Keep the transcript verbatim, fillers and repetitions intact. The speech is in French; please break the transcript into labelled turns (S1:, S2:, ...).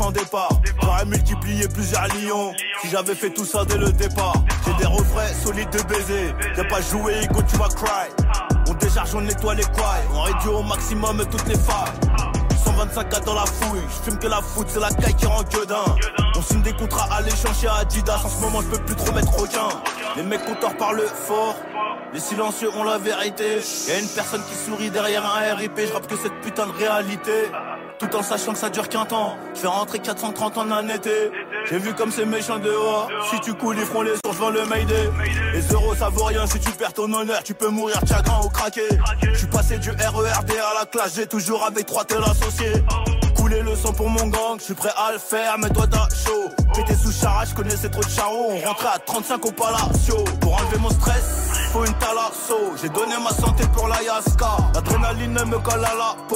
S1: sans départ. J'aurais multiplié plusieurs lions si j'avais fait tout ça dès le départ. J'ai des refrains solides de baiser. Viens pas jouer, go, tu vas cry. On décharge, on nettoie les couilles. On réduit au maximum toutes les failles. cent vingt-cinq K dans la fouille. J'fume que la foot, c'est la caille qui rend gueudin. On signe des contrats à l'échange chez Adidas. En ce moment, je peux plus trop mettre aucun. Les mecs compteurs parlent fort. Les silencieux ont la vérité. Y'a une personne qui sourit derrière un R I P. J'rappe que cette putain de réalité. Tout en sachant que ça dure qu'un temps. J'fais rentrer quatre cent trente en un été. J'ai vu comme c'est méchant dehors. Si tu coules, ils feront les sourds, j'vends le Mayday. Les euros ça vaut rien si tu perds ton honneur. Tu peux mourir de chagrin ou craquer. J'suis passé du R E R D à la classe. J'ai toujours avec trois tels associés. Couler le sang pour mon gang, j'suis prêt à le faire, mais toi t'as chaud. J'étais sous Chara, j'connaissais trop de charros. On rentrait à trente-cinq au Palacio. Pour enlever mon stress, faut une thalasso. J'ai donné ma santé pour la Yaska. L'adrénaline me colle à la peau.